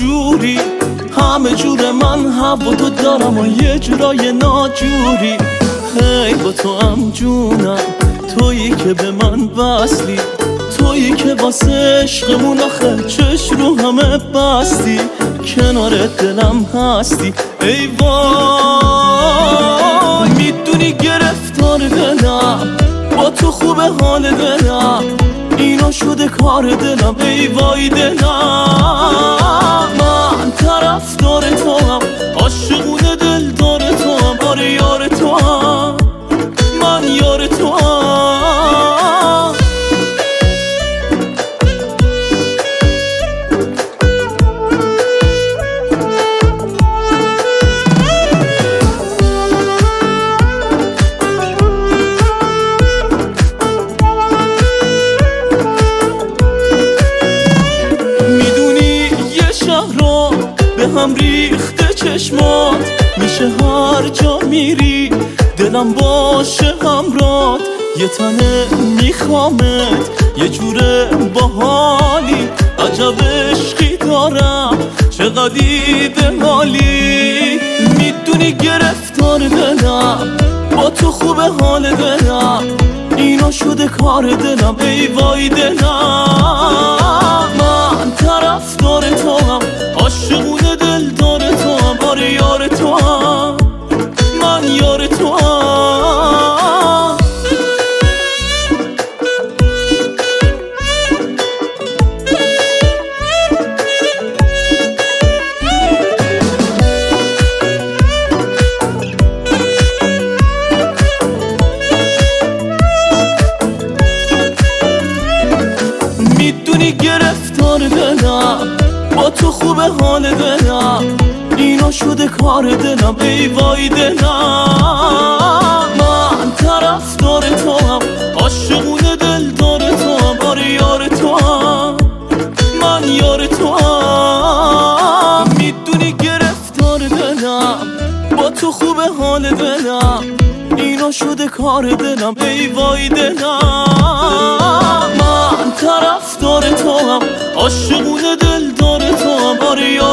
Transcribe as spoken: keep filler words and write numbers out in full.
جوری، همه جور من هوا تو دارم و یه جورای ناجوری. هی با تو هم جونم، تویی که به من وصلی، تویی که واسه عشقمون آخه چش رو همه بستی. کنار دلم هستی ای وای، میدونی گرفتار دلم، با تو خوبه حال دلم، اینا شده کار دلم ای وای دلم. من طرفدار تو هم، عاشقونه دلدار تو هم، آره یار تو هم، من یار تو هم. هم ریخته چشمات، میشه هر جا میری دلم باشه همرات. یه تنه میخوامت، یه جوره باحالی، عجب عشقی دارم چقدر ایده مالی. میدونی گرفتار دلم، با تو خوبه حال دلم، اینا شده کار دلم ای وای دلم. من طرفدار تو هم، عاشقونه دلدار تو هم، آره یار تو هم، من یار تو هم. میدونی گرفتار دلم، با تو خوبه حال دلم، اینا شده کار دلم ای وای دلم. من طرفدار تو هم، عاشقونه دلدار تو هم، آره یار تو هم، من یار تو هم. میدونی گرفتار دلم، با تو خوبه حال دلم، اینا شده کار دلم ای وای دلم. من طرفدار تو هم، عاشقونه دلدار تو هم، آره یار